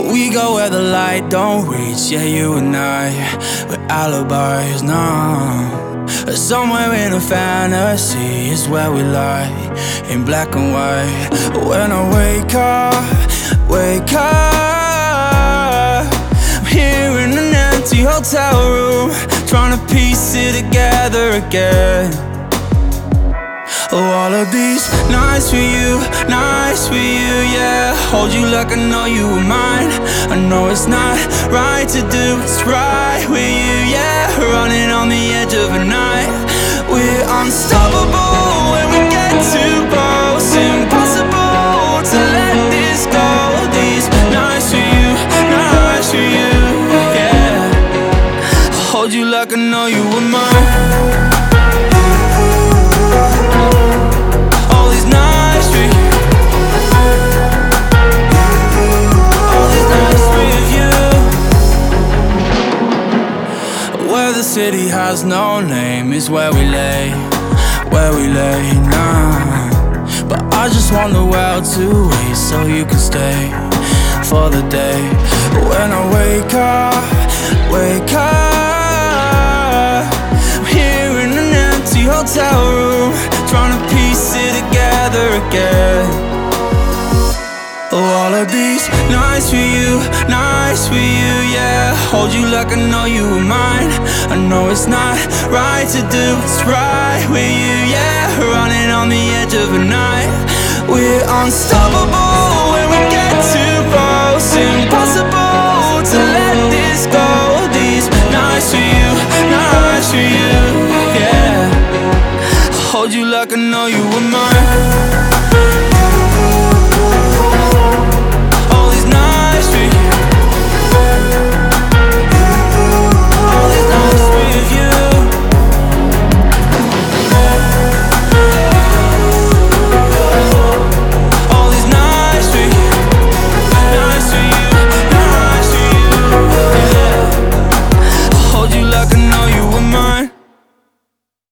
We go where the light don't reach, yeah, you and I, with alibis, nah. Somewhere in a fantasy is where we lie, in black and white. When I wake up, I'm here in an empty hotel room, trying to piece it together again. Oh, all of these nights for you, yeah. Hold you like I know you were mine. I know it's not right to do, it's right with you, yeah. Running on the edge of a night. We're unstoppable when we get too close. Impossible to let this go. These nights for you, yeah. Hold you like I know you were mine. Where the city has no name is where we lay, nah. But I just want the world to wait so you can stay for the day. When I wake up, I'm here in an empty hotel room, trying to piece it together again. Oh, all of these nights for you, yeah. Hold you like I know you were mine. I know it's not right to do, it's right with you, yeah. Running on the edge of a night. We're unstoppable when we get too close. Impossible to let this go. These nights for you, yeah. Hold you like I know you were mine.